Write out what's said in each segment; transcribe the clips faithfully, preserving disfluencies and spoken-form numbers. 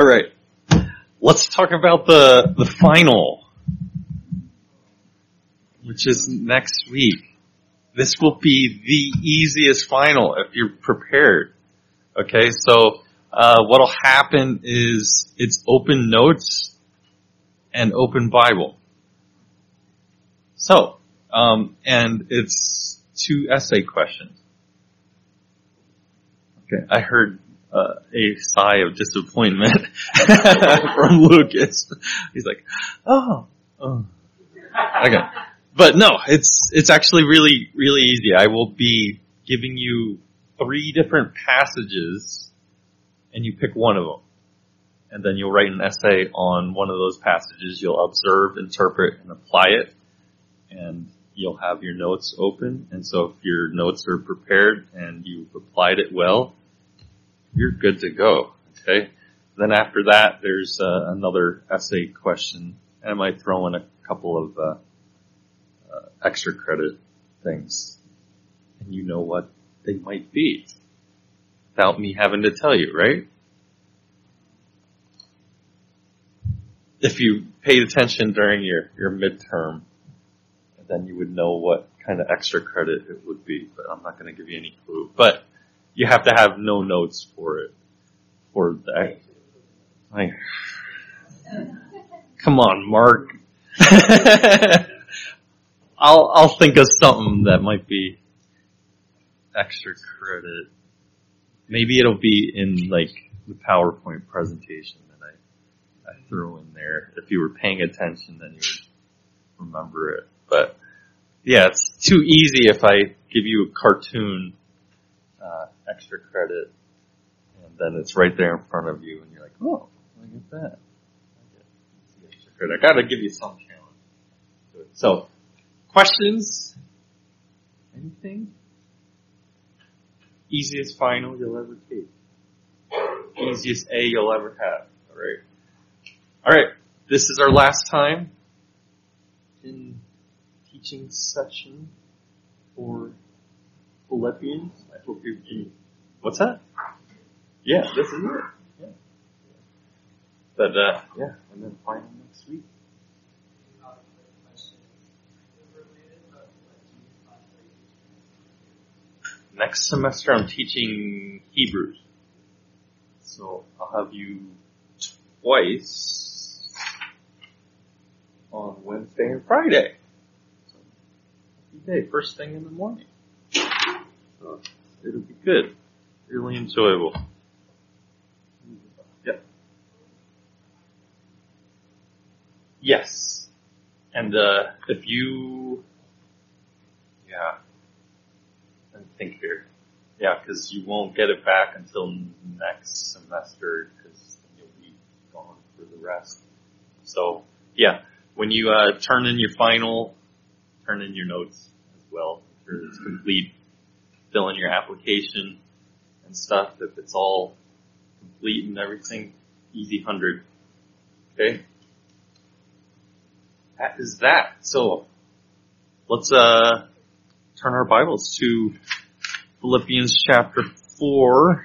right. Let's talk about the, the final, which is next week. This will be the easiest final if you're prepared. Okay, so uh, what'll happen is it's open notes and open Bible. So, um, and it's two essay questions. Okay, I heard uh, a sigh of disappointment from Lucas. He's like, oh, oh. Okay. But no, it's it's actually really, really easy. I will be giving you three different passages, and you pick one of them. And then you'll write an essay on one of those passages. You'll observe, interpret, and apply it. And you'll have your notes open. And so if your notes are prepared and you've applied it well, you're good to go. Okay? Then after that, there's uh, another essay question. And I might throw in a couple of uh, uh, extra credit things. And you know what they might be without me having to tell you, right? If you paid attention during your, your midterm, then you would know what kind of extra credit it would be. But I'm not going to give you any clue. But you have to have no notes for it. For that. Like, come on, Mark. I'll I'll think of something that might be extra credit. Maybe it'll be in like the PowerPoint presentation that I, I threw in there. If you were paying attention, then you would remember it. But yeah, it's too easy if I give you a cartoon uh, extra credit, and then it's right there in front of you, and you're like, oh, look at that. I get the extra credit. I got to give you some challenge. So, questions? Anything? Easiest final you'll ever take. Easiest A you'll ever have. All right. All right. This is our last time in teaching session for Philippians. I hope you can. What's that? Yeah, this is it. Yeah. But uh, yeah, and then final next week. Next semester I'm teaching Hebrews. So I'll have you twice on Wednesday and Friday. So every day, first thing in the morning. So it'll be good. Really enjoyable. Yep. Yes. And uh if you yeah. And think here. Yeah, because you won't get it back until next semester because you'll be gone for the rest. So, yeah, when you uh, turn in your final, turn in your notes as well. Make sure it's complete. Fill in your application and stuff. If it's all complete and everything, easy hundred. Okay? That is that. So, let's uh. turn our Bibles to Philippians chapter four.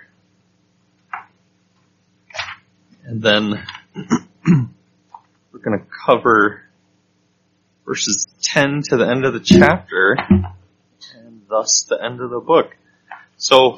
And then we're going to cover verses ten to the end of the chapter and thus the end of the book. So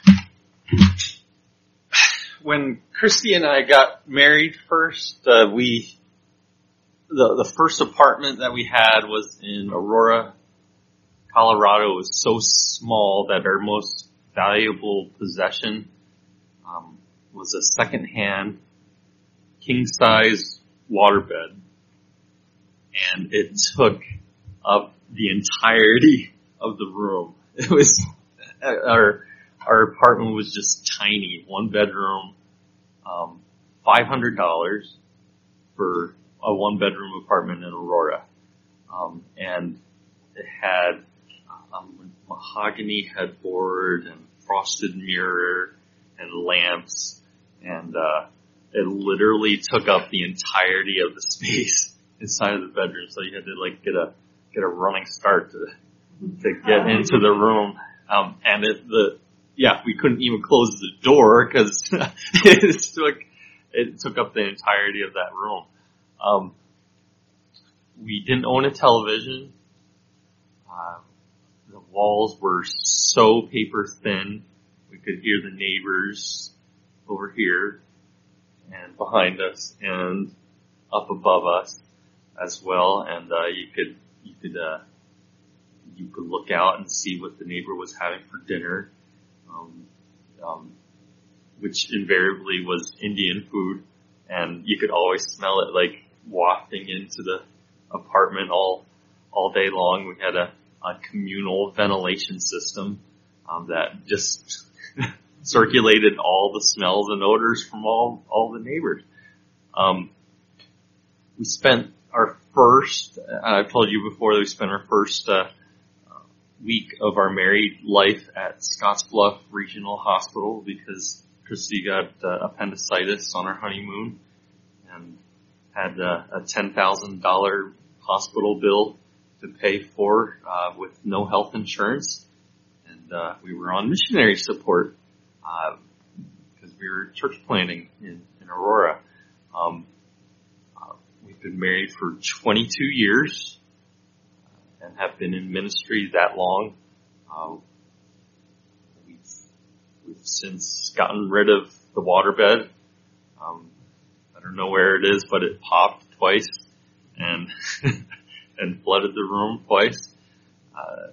when Christy and I got married first, uh, we the the first apartment that we had was in Aurora, Colorado. Was so small that our most valuable possession um, was a second-hand king-size waterbed, and it took up the entirety of the room. It was our our apartment was just tiny, one bedroom, um, five hundred dollars for a one-bedroom apartment in Aurora, um, and it had Um, mahogany headboard and frosted mirror and lamps, and uh, it literally took up the entirety of the space inside of the bedroom. So you had to like get a get a running start to to get into the room. Um, and it, the yeah, we couldn't even close the door because it took it took up the entirety of that room. Um, we didn't own a television. Uh, the walls were so paper thin. We could hear the neighbors over here and behind us and up above us as well. And, uh, you could, you could, uh, you could look out and see what the neighbor was having for dinner. Um, um, which invariably was Indian food, and you could always smell it like wafting into the apartment all all day long. We had a, a communal ventilation system um, that just circulated all the smells and odors from all all the neighbors. Um, we spent our first, I've told you before that we spent our first uh, week of our married life at Scottsbluff Regional Hospital because Christy got uh, appendicitis on her honeymoon and had uh, a ten thousand dollars hospital bill to pay for uh, with no health insurance. And uh, we were on missionary support because uh, we were church planting in, in Aurora. Um, uh, we've been married for twenty-two years and have been in ministry that long. Uh, we've, we've since gotten rid of the waterbed. Um, I don't know where it is, but it popped twice and and flooded the room twice. Uh,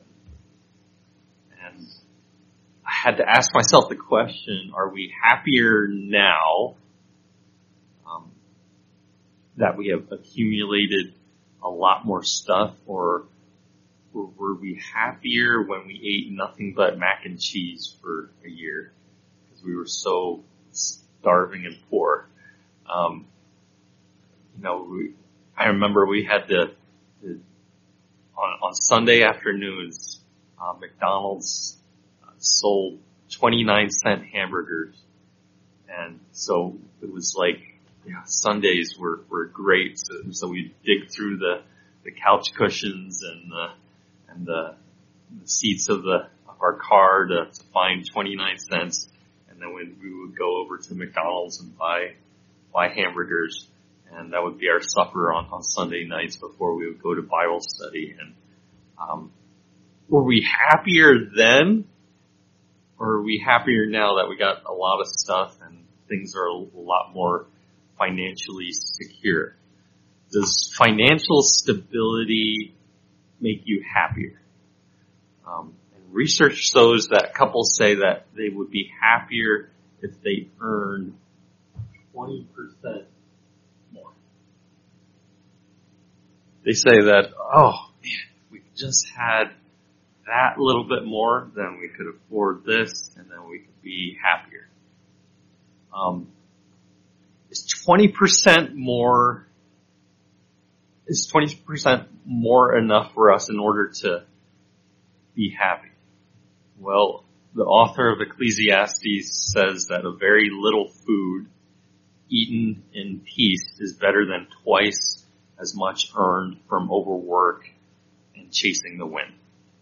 and I had to ask myself the question: are we happier now um, that we have accumulated a lot more stuff, or Or were we happier when we ate nothing but mac and cheese for a year because we were so starving and poor? Um, you know, we, I remember we had to, to on, on Sunday afternoons, uh, McDonald's uh, sold twenty-nine cent hamburgers. And so it was like, yeah, Sundays were, were great. So, so we'd dig through the, the couch cushions and the, and the, the seats of the of our car to, to find twenty-nine cents, and then when we would go over to McDonald's and buy buy hamburgers, and that would be our supper on, on Sunday nights before we would go to Bible study. And um, were we happier then, or are we happier now that we got a lot of stuff and things are a lot more financially secure? Does financial stability make you happier? Um, and research shows that couples say that they would be happier if they earned twenty percent more. They say that, oh man, if we just had that little bit more, then we could afford this, and then we could be happier. Um, is twenty percent more Is twenty percent more enough for us in order to be happy? Well, the author of Ecclesiastes says that a very little food eaten in peace is better than twice as much earned from overwork and chasing the wind.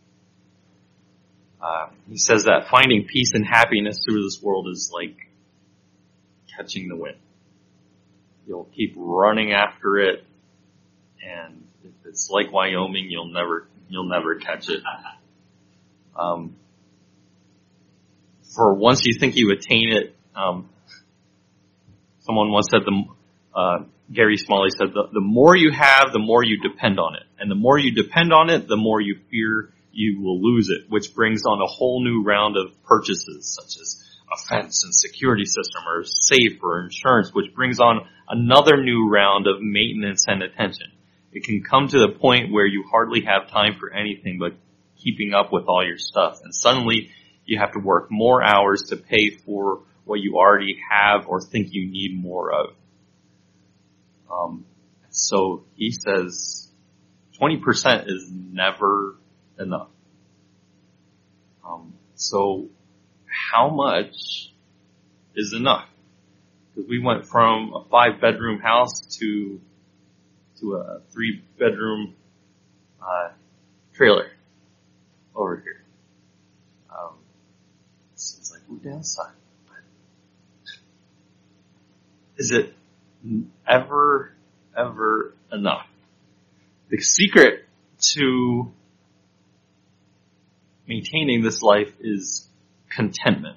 Uh, he says that finding peace and happiness through this world is like catching the wind. You'll keep running after it, and if it's like Wyoming, you'll never, you'll never catch it. Um, for once you think you attain it, um, someone once said the, uh, Gary Smalley said the, the more you have, the more you depend on it. And the more you depend on it, the more you fear you will lose it, which brings on a whole new round of purchases, such as a fence and security system or safe or insurance, which brings on another new round of maintenance and attention. It can come to the point where you hardly have time for anything but keeping up with all your stuff. And suddenly you have to work more hours to pay for what you already have or think you need more of. Um, so he says twenty percent is never enough. Um, so how much is enough? Because we went from a five bedroom house to to a three bedroom uh, trailer over here. Um, seems like we're downside. But is it ever, ever enough? The secret to maintaining this life is contentment.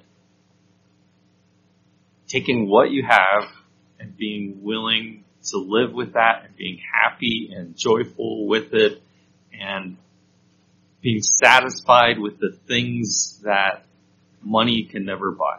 Taking what you have and being willing to live with that and being happy and joyful with it and being satisfied with the things that money can never buy.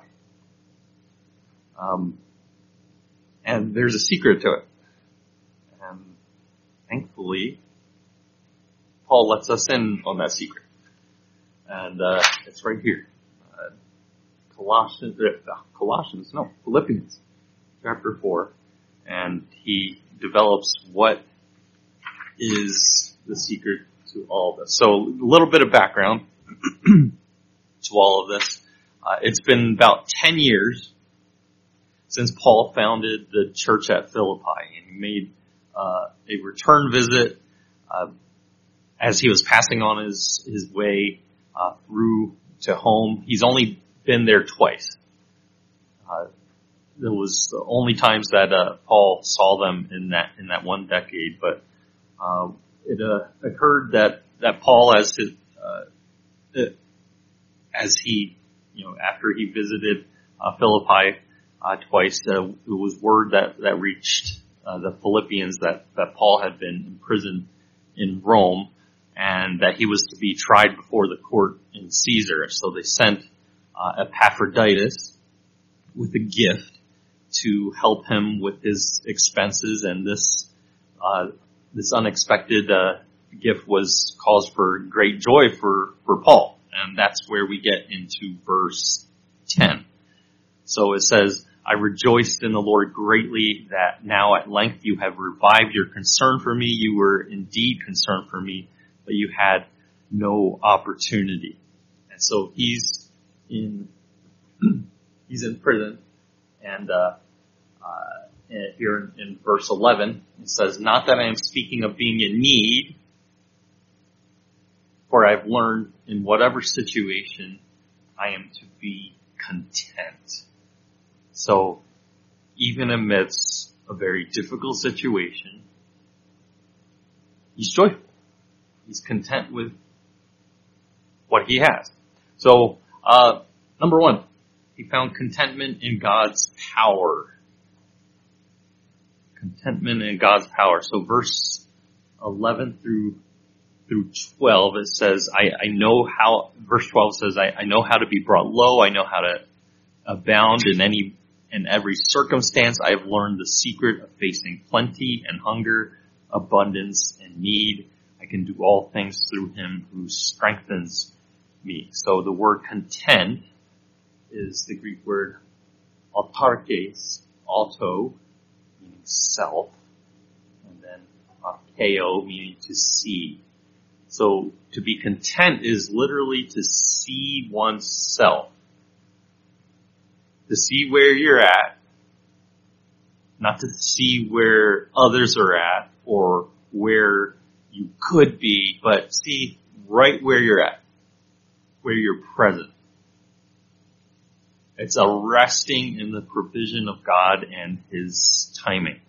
Um, and there's a secret to it. And thankfully, Paul lets us in on that secret. And uh, it's right here. Uh, Colossians, uh, Colossians, no, Philippians, chapter four. And he develops what is the secret to all of this. So a little bit of background to all of this. Uh, it's been about ten years since Paul founded the church at Philippi, and he made uh, a return visit uh, as he was passing on his his way uh, through to home. He's only been there twice. Uh, It was the only times that uh, Paul saw them in that in that one decade, but uh, it uh, occurred that that Paul, as his uh, as he you know after he visited uh, Philippi uh, twice, uh, it was word that that reached uh, the Philippians that that Paul had been imprisoned in Rome and that he was to be tried before the court in Caesar. So they sent uh, Epaphroditus with a gift to help him with his expenses, and this uh, this unexpected uh, gift was cause for great joy for, for Paul, and that's where we get into verse ten. So it says, I rejoiced in the Lord greatly that now at length you have revived your concern for me. You were indeed concerned for me, but you had no opportunity. And so he's in he's in prison. And uh, uh, here in, in verse eleven, it says, not that I am speaking of being in need, for I've learned in whatever situation I am to be content. So even amidst a very difficult situation, he's joyful. He's content with what he has. So, uh, number one, he found contentment in God's power. Contentment in God's power. So verse eleven through through twelve, it says, I, I know how, verse twelve says, I, I know how to be brought low. I know how to abound in any, in every circumstance. I have learned the secret of facing plenty and hunger, abundance and need. I can do all things through him who strengthens me. So the word content is the Greek word autarkes, auto, meaning self, and then archeo, meaning to see. So to be content is literally to see oneself. To see where you're at, not to see where others are at or where you could be, but see right where you're at, where you're present. It's a resting in the provision of God and his timing.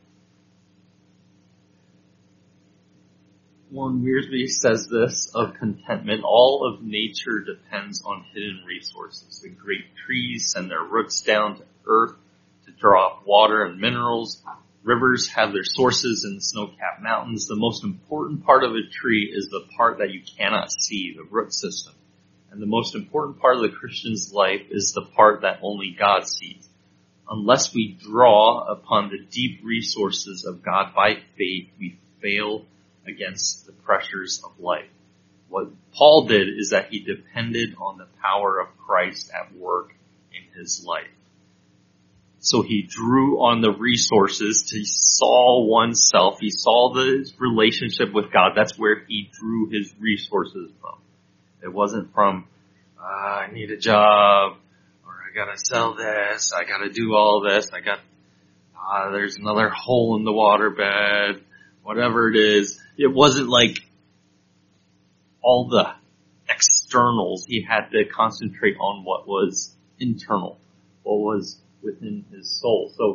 Warren Wiersbe says this of contentment, all of nature depends on hidden resources. The great trees send their roots down to earth to draw up water and minerals. Rivers have their sources in the snow-capped mountains. The most important part of a tree is the part that you cannot see, the root system. And the most important part of the Christian's life is the part that only God sees. Unless we draw upon the deep resources of God by faith, we fail against the pressures of life. What Paul did is that he depended on the power of Christ at work in his life. So he drew on the resources. He saw oneself. He saw the relationship with God. That's where he drew his resources from. It wasn't from, uh, I need a job, or I gotta sell this, I gotta do all this, I got, uh, there's another hole in the waterbed, whatever it is. It wasn't like all the externals. He had to concentrate on what was internal, what was within his soul. So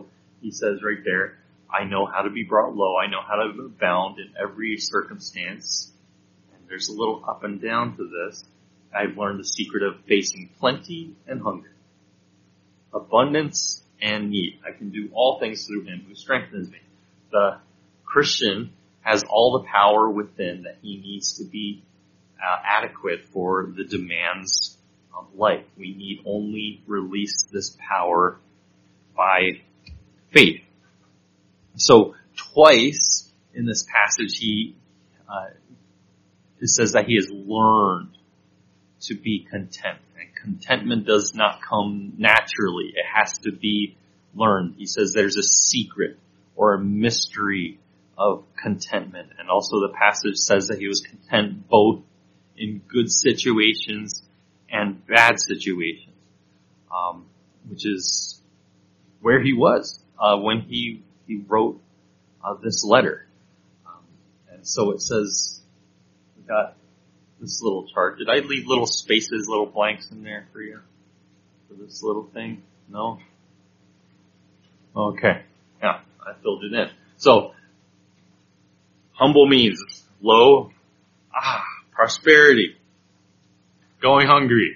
he says right there, I know how to be brought low. I know how to abound in every circumstance. And there's a little up and down to this. I've learned the secret of facing plenty and hunger, abundance and need. I can do all things through him who strengthens me. The Christian has all the power within that he needs to be uh, adequate for the demands of life. We need only release this power by faith. So twice in this passage, he uh, it says that he has learned to be content. And contentment does not come naturally. It has to be learned. He says there's a secret or a mystery of contentment. And also the passage says that he was content both in good situations and bad situations, um, which is where he was uh, when he he wrote uh, this letter. Um, and so it says, we got this little chart. Did I leave little spaces, little blanks in there for you? For this little thing? No? Okay. Yeah, I filled it in. So, humble means low, ah, prosperity, going hungry,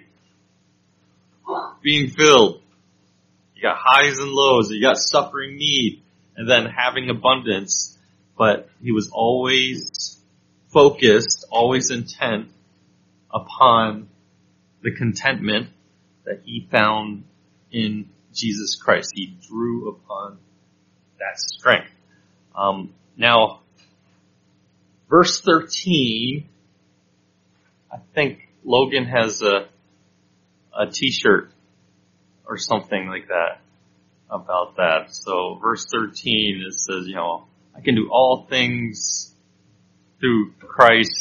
being filled. You got highs and lows, you got suffering, need, and then having abundance. But he was always focused, always intent upon the contentment that he found in Jesus Christ. He drew upon that strength. Um, now, verse thirteen, I think Logan has a a t-shirt or something like that about that. So verse thirteen, it says, you know, I can do all things through Christ.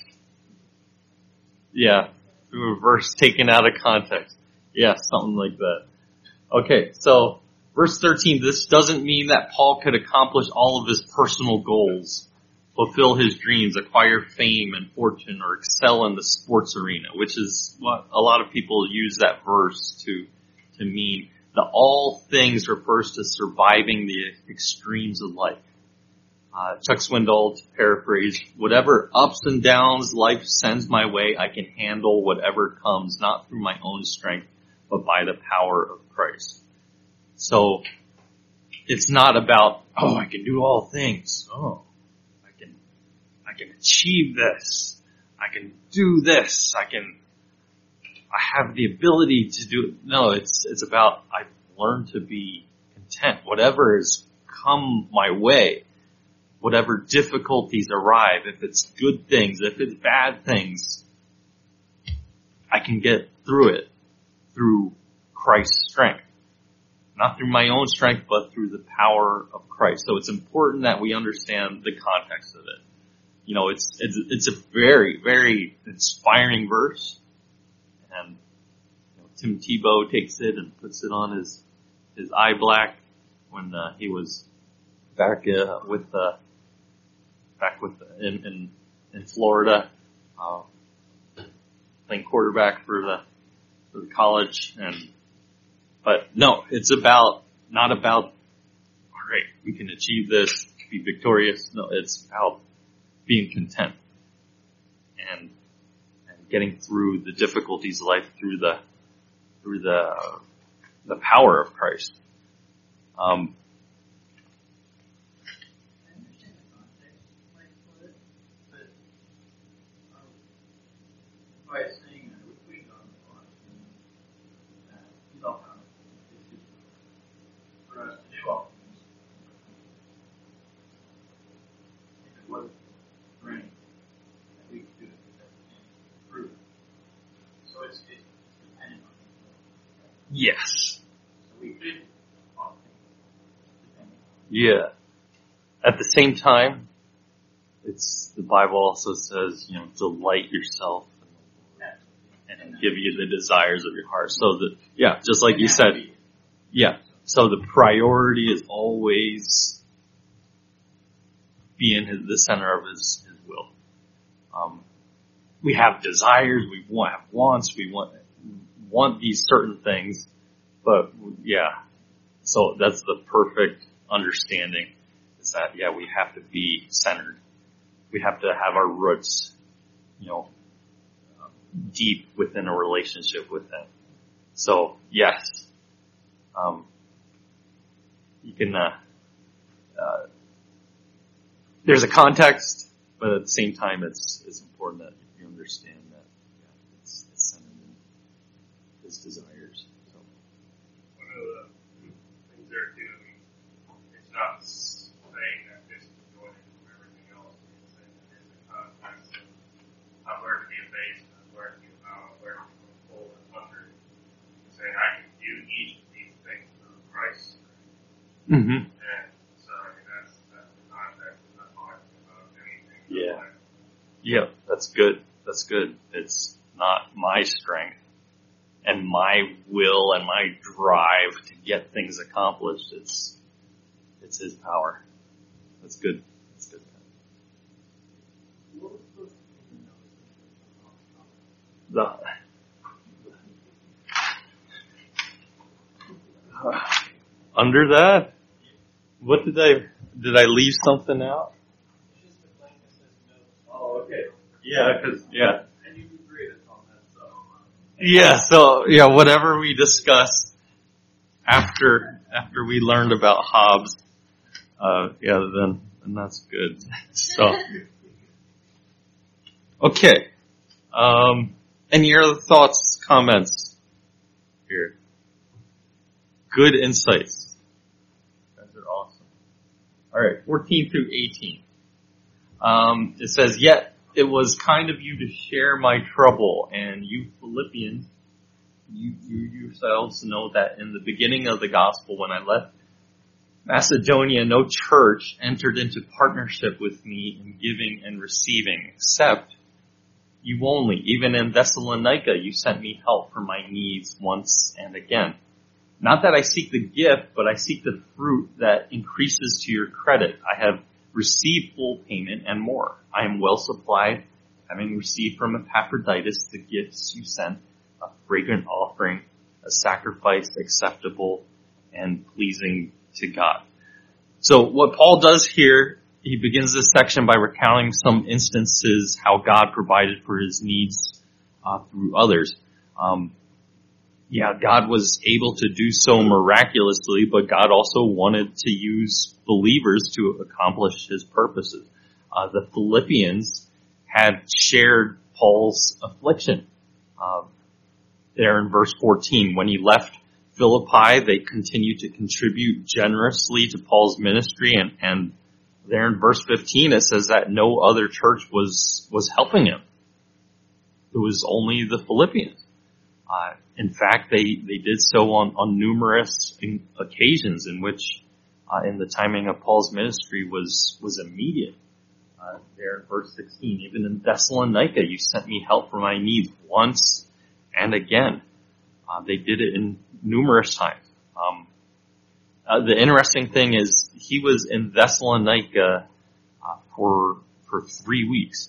Yeah, through a verse taken out of context. Yeah, something like that. Okay, so verse thirteen, this doesn't mean that Paul could accomplish all of his personal goals, fulfill his dreams, acquire fame and fortune, or excel in the sports arena, which is what a lot of people use that verse to to mean. The all things refers to surviving the extremes of life. Uh, Chuck Swindoll, to paraphrase, whatever ups and downs life sends my way, I can handle whatever comes, not through my own strength, but by the power of Christ. So, it's not about, oh, I can do all things. Oh, I can, I can achieve this. I can do this. I can, I have the ability to do it. No, it's, it's about, I've learned to be content. Whatever has come my way, whatever difficulties arrive, if it's good things, if it's bad things, I can get through it through Christ's strength. Not through my own strength, but through the power of Christ. So it's important that we understand the context of it. You know, it's, it's, it's a very, very inspiring verse. And you know, Tim Tebow takes it and puts it on his, his eye black when uh, he was back uh, with, uh, back with, uh, in, in, in Florida, uh, playing quarterback for the, for the college. And, but no, it's about, not about, all right, we can achieve this, be victorious. No, it's about being content and, and getting through the difficulties of life through the, through the, the power of Christ. Um, Yes. Yeah. At the same time, it's, the Bible also says, you know, delight yourself and give you the desires of your heart. So that, yeah, just like you said, yeah. So the priority is always being his, the center of his, his will. Um, we have desires, we want, have wants, we want, want these certain things, but yeah, so that's the perfect understanding is that, yeah, we have to be centered. We have to have our roots, you know, deep within a relationship with Him. So, yes, um, you can, uh, uh, there's a context, but at the same time, it's, it's important that you understand that, yeah, it's, it's centered in His desires. So. One of the things they're doing, it's not saying that this is going into everything else. It's saying that there's a context of I'm learning to be a base, I'm learning to be a bow, I'm learning to be full and under. It's saying I can do each of these things through Christ. Mm-hmm. And so, I mean, that's, that's the context. It's not talking about anything. Yeah. Yeah, that's good. That's good. It's not my strength and my will and my drive to get things accomplished. It's, it's His power. That's good. That's good. The, uh, under that, what did I, did I leave something out? Oh, okay. Yeah, cause, yeah. And you agree on that, so. Yeah, so, yeah, whatever we discussed after, after we learned about Hobbes, uh, yeah, then, then that's good. So, okay. Um, any other thoughts, comments here? Good insights. You guys are awesome. Alright, fourteen through eighteen. Um, it says, yet it was kind of you to share my trouble, and you Philippians, you, you yourselves know that in the beginning of the gospel, when I left Macedonia, no church entered into partnership with me in giving and receiving, except you only. Even in Thessalonica, you sent me help for my needs once and again. Not that I seek the gift, but I seek the fruit that increases to your credit. I have received full payment and more. I am well supplied, having received from Epaphroditus the gifts you sent, a fragrant offering, a sacrifice acceptable and pleasing to God. So what Paul does here, he begins this section by recounting some instances how God provided for his needs uh, through others. Um, yeah, God was able to do so miraculously, but God also wanted to use believers to accomplish his purposes. Uh, the Philippians had shared Paul's affliction. Uh, there in verse fourteen, when he left Philippi, they continued to contribute generously to Paul's ministry, and, and there in verse fifteen it says that no other church was, was helping him. It was only the Philippians. Uh, in fact, they, they did so on, on numerous occasions in which, uh, in the timing of Paul's ministry was, was immediate. Uh, there in verse sixteen, even in Thessalonica, you sent me help for my needs once and again. Uh, they did it in numerous times. Um, uh, the interesting thing is he was in Thessalonica, uh, for, for three weeks.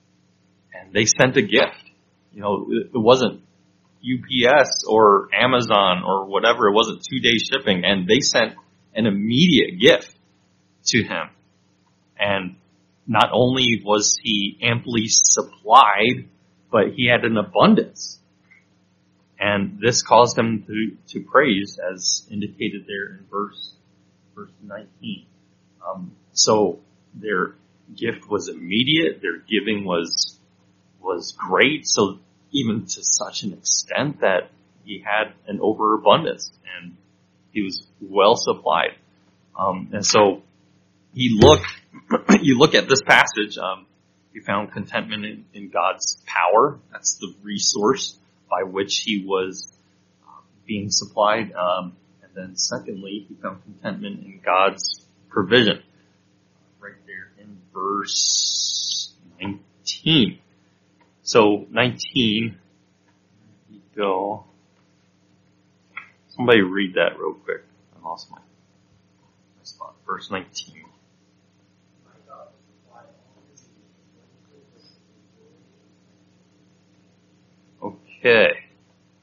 And they sent a gift. You know, it, it wasn't U P S or Amazon or whatever. It wasn't two day shipping, and they sent an immediate gift to him. And not only was he amply supplied, but he had an abundance. And this caused him to, to praise, as indicated there in verse, verse nineteen. Um, so their gift was immediate, their giving was, was great, so even to such an extent that he had an overabundance and he was well supplied. Um, and so he looked, you look at this passage, um, he found contentment in, in God's power. That's the resource by which he was uh, being supplied. Um, and then secondly, he found contentment in God's provision. Right there in verse nineteen. So nineteen, you go. Somebody read that real quick. I lost my, my spot. Verse nineteen. Okay.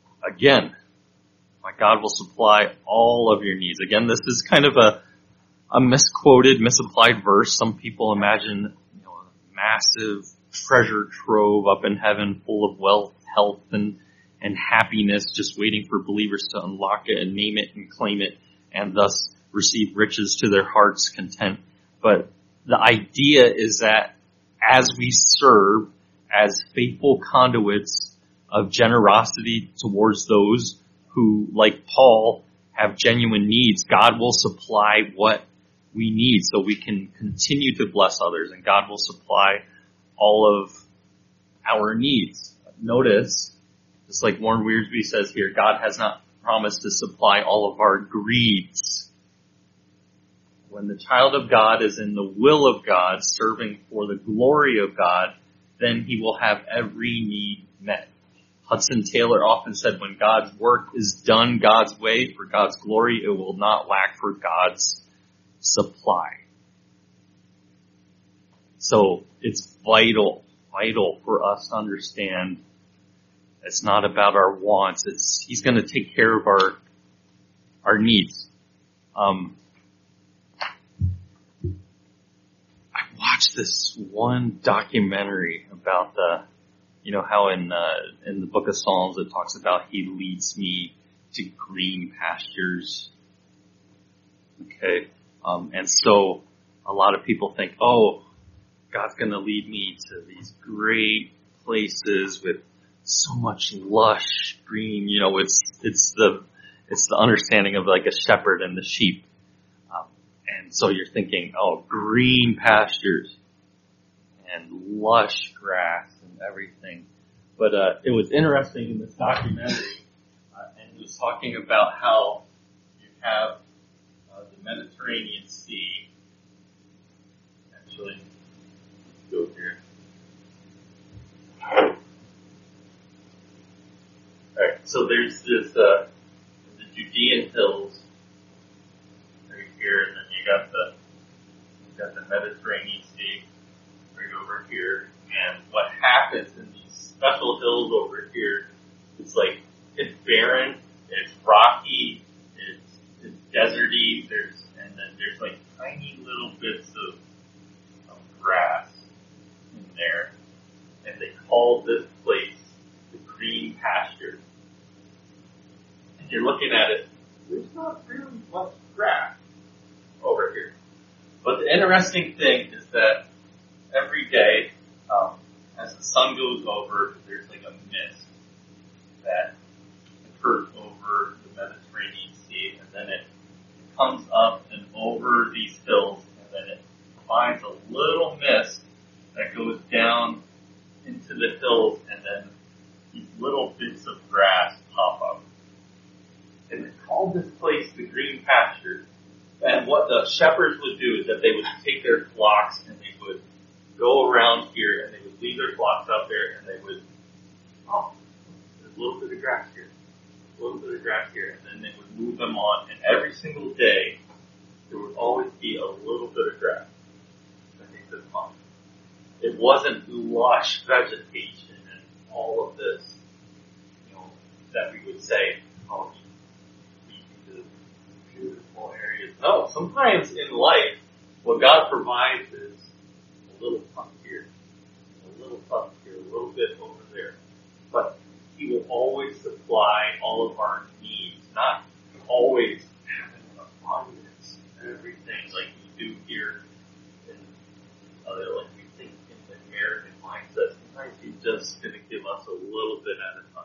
Again, my God will supply all of your needs. Again, this is kind of a a misquoted, misapplied verse. Some people imagine, you know, a massive treasure trove up in heaven full of wealth, health, and, and happiness just waiting for believers to unlock it and name it and claim it and thus receive riches to their heart's content. But the idea is that as we serve as faithful conduits of generosity towards those who, like Paul, have genuine needs, God will supply what we need so we can continue to bless others, and God will supply all of our needs. Notice, just like Warren Wiersbe says here, God has not promised to supply all of our greeds. When the child of God is in the will of God, serving for the glory of God, then he will have every need met. Hudson Taylor often said, when God's work is done God's way for God's glory, it will not lack for God's supply. So it's vital, vital for us to understand it's not about our wants. It's He's going to take care of our our needs. Um, I watched this one documentary about the, you know, how in uh, in the Book of Psalms it talks about He leads me to green pastures. Okay, um, and so a lot of people think, oh, God's going to lead me to these great places with so much lush green. You know, it's it's the it's the understanding of like a shepherd and the sheep. Um, and so you're thinking, oh, green pastures and lush grass and everything. But uh, it was interesting in this documentary, uh, and it was talking about how you have uh, the Mediterranean Sea. Actually, let's go here. Alright, so there's this, uh, the Judean hills right here, and then you got the, you got the Mediterranean Sea right over here, and what happens in these special hills over here, it's like, it's barren, it's rocky, it's, it's deserty, there's, and then there's like tiny little bits of, of grass in there, and they call this place the green pasture. And you're looking at it, there's not really much grass over here. But the interesting thing is that every day, um, as the sun goes over, there's like a mist that occurs over the Mediterranean Sea, and then it comes up and over these hills, and then it finds a little mist that goes down into the hills, and then these little bits of grass pop up. And they called this place the green pasture. And what the shepherds would do is that they would take their flocks and they would go around here and they would leave their flocks out there and they would, oh, there's a little bit of grass here, a little bit of grass here, and then they would move them on. And every single day, there would always be a little bit of grass that they could find. It wasn't lush vegetation and all of this, you know, that we would say, oh, you need to beautiful areas. No, sometimes in life, what God provides is a little puff here, a little puff here, a little bit over there. But He will always supply all of our needs, not always having an abundance and everything like we do here in other, like we think in the American mindset. Sometimes He's just going to give us a little bit at a time.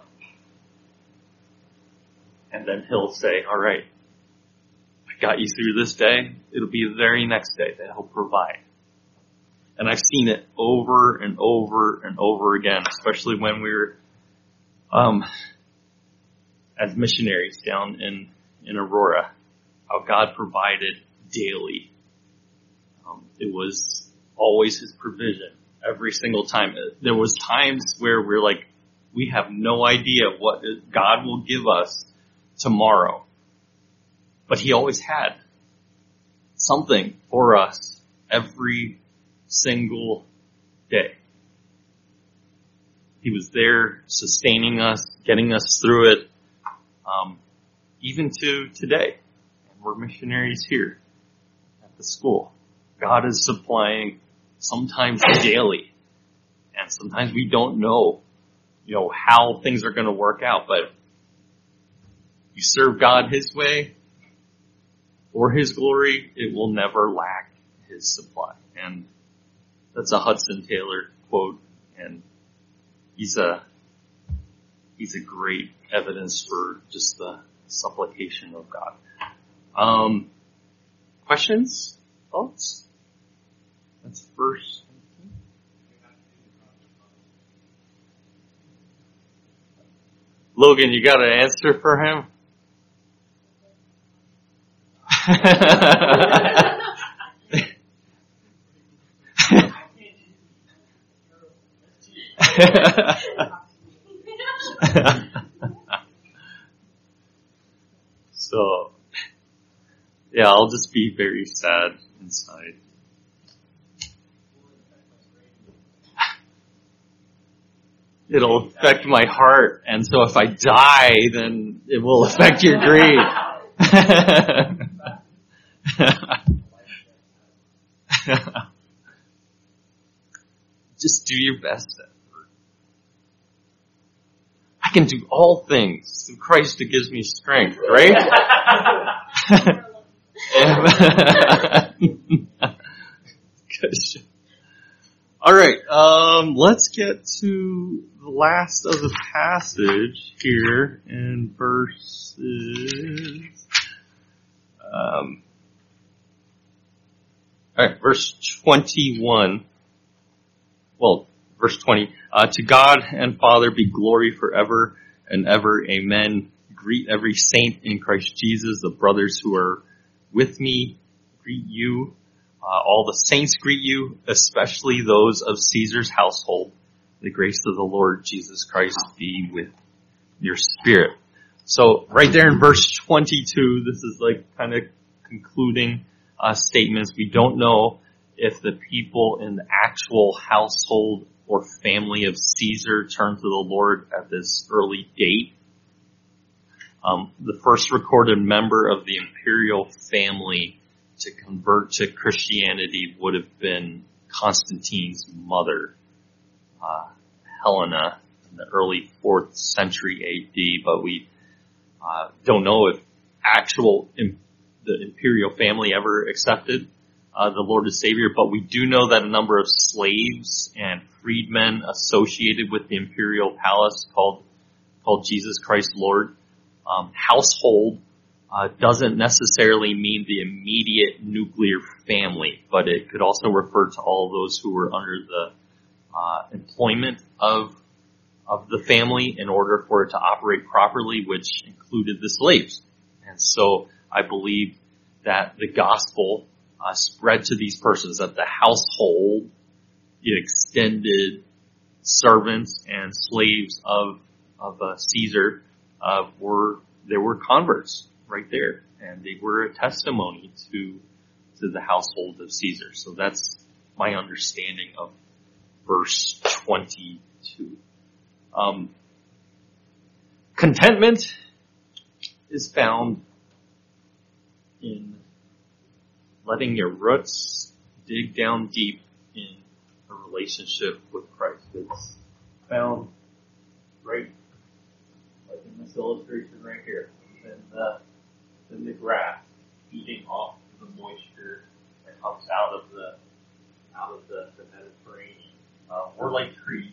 And then He'll say, all right, I got you through this day. It'll be the very next day that He'll provide. And I've seen it over and over and over again, especially when we were um, as missionaries down in, in Aurora, how God provided daily. Um, it was always His provision every single time. There was times where we're like, we have no idea what God will give us tomorrow. But He always had something for us every single day. He was there sustaining us, getting us through it, um, even to today. And we're missionaries here at the school. God is supplying sometimes daily. And sometimes we don't know, you know, how things are going to work out. But you serve God His way for His glory, it will never lack His supply. And that's a Hudson Taylor quote. And he's a, he's a great evidence for just the supplication of God. Um, questions? Thoughts? That's verse. Logan, you got an answer for him? So, yeah, I'll just be very sad inside. It'll affect my heart, and so if I die, then it will affect your grade. Just do your best effort. I can do all things through Christ who gives me strength, right? All right, um, let's get to the last of the passage here in verses. Um, all right, verse twenty-one. Well, verse twenty. Uh, to God and Father be glory forever and ever. Amen. Greet every saint in Christ Jesus. The brothers who are with me greet you. Uh, all the saints greet you, especially those of Caesar's household. The grace of the Lord Jesus Christ be with your spirit. So right there in verse twenty-two, this is like kind of concluding uh, statements. We don't know if the people in the actual household or family of Caesar turned to the Lord at this early date. Um, the first recorded member of the imperial family to convert to Christianity would have been Constantine's mother, uh, Helena, in the early fourth century A D, but we uh, don't know if actual im- the imperial family ever accepted uh, the Lord as Savior, but we do know that a number of slaves and freedmen associated with the imperial palace called called Jesus Christ Lord. Um, household Uh, doesn't necessarily mean the immediate nuclear family, but it could also refer to all those who were under the uh, employment of of the family in order for it to operate properly, which included the slaves. And so I believe that the gospel uh, spread to these persons, that the household, the extended servants and slaves of of uh, Caesar uh, were there were converts right there, and they were a testimony to to the household of Caesar. So that's my understanding of verse twenty-two. Um, contentment is found in letting your roots dig down deep in a relationship with Christ. It's found right, like in this illustration right here, in the in the grass, feeding off the moisture that comes out of the out of the, the Mediterranean. Uh, we're like trees,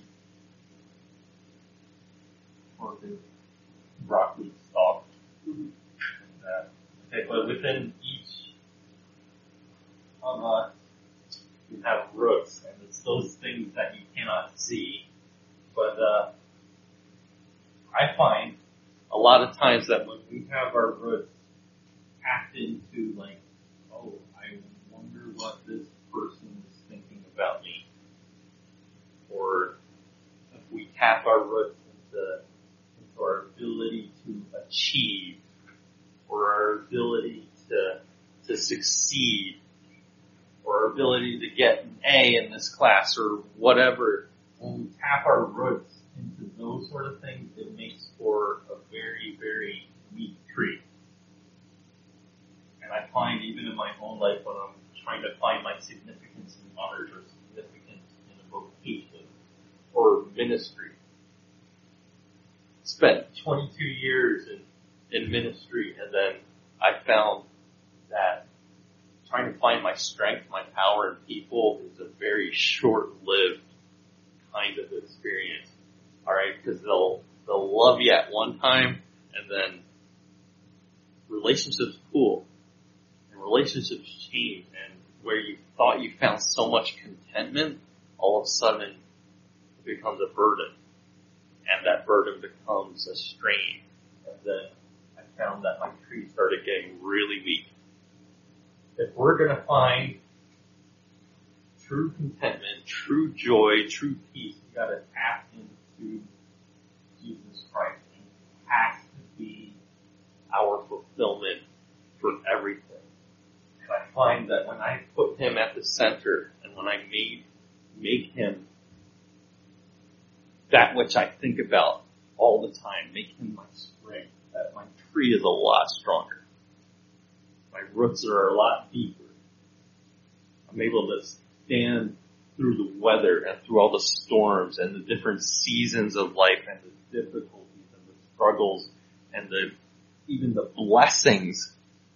or the broccoli stalk. And, uh, okay, but within each of us, we have roots, and it's those things that you cannot see. But uh, I find a lot of times that when we have our roots tapped into, like, oh, I wonder what this person is thinking about me, or if we tap our roots into, into our ability to achieve, or our ability to to succeed, or our ability to get an A in this class, or whatever, when we tap our roots into those sort of things, it makes for a very, very weak tree. And I find even in my own life when I'm trying to find my significance in art or significance in a vocation or ministry. Spent twenty-two years in, in ministry, and then I found that trying to find my strength, my power in people is a very short-lived kind of experience. All right, because they'll they'll love you at one time, and then relationships cool, and relationships change, and where you thought you found so much contentment, all of a sudden it becomes a burden, and that burden becomes a strain, and then I found that my tree started getting really weak. If we're going to find true contentment, true joy, true peace, we got to tap into Jesus Christ. And it has to be our fulfillment for everything. And I find that when I put Him at the center, and when I made make Him that which I think about all the time, make Him my strength, that my tree is a lot stronger. My roots are a lot deeper. I'm able to stand through the weather and through all the storms and the different seasons of life and the difficulties and the struggles and the even the blessings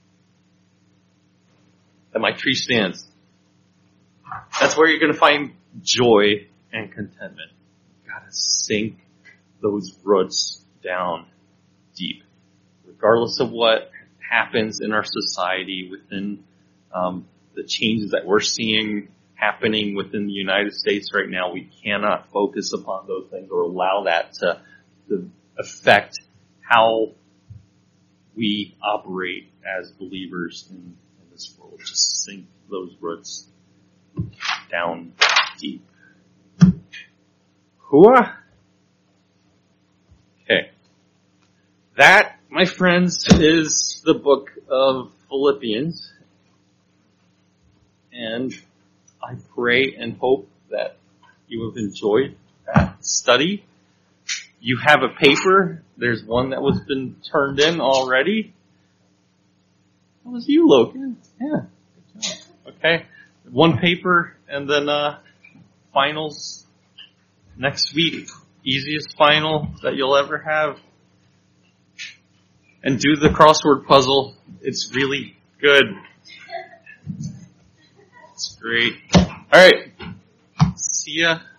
that my tree stands. That's where you're going to find joy and contentment. You've got to sink those roots down deep. Regardless of what happens in our society, within um, the changes that we're seeing happening within the United States right now, we cannot focus upon those things or allow that to, to affect how we operate as believers in, in this world. Just sink those roots down deep. Hooah! Okay. That, my friends, is the book of Philippians. And I pray and hope that you have enjoyed that study. You have a paper. There's one that was been turned in already. That was you, Logan. Yeah. Good job. Okay. One paper, and then uh finals next week. Easiest final that you'll ever have. And do the crossword puzzle. It's really good. It's great. All right. See ya.